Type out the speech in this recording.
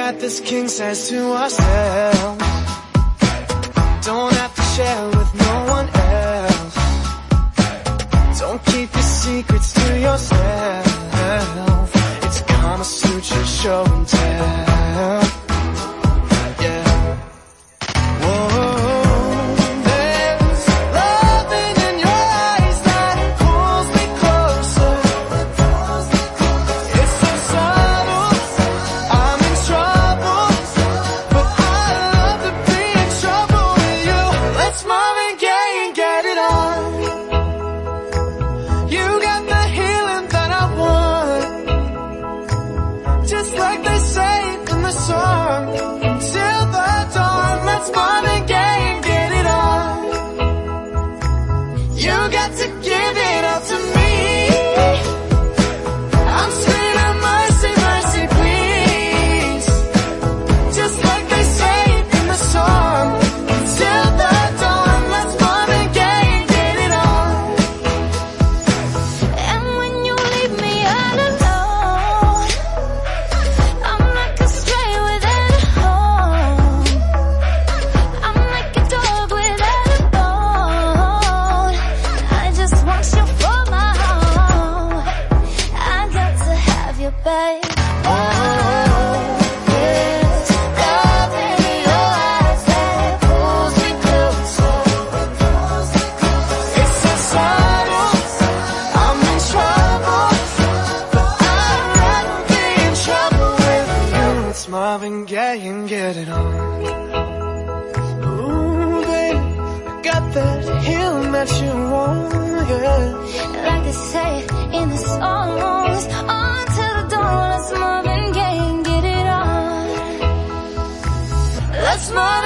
got this king size to ourselves. Don't have to share with no one else. Don't keep your secrets to yourself. It's Kama Sutra show and tell. Yeah. Whoa. Marvin Gaye and get it on. Ooh, baby, I got that healing that you want, yeah. Like they say in the songs, on to the dawn. Let's Marvin Gaye and get it on. Let's Marvin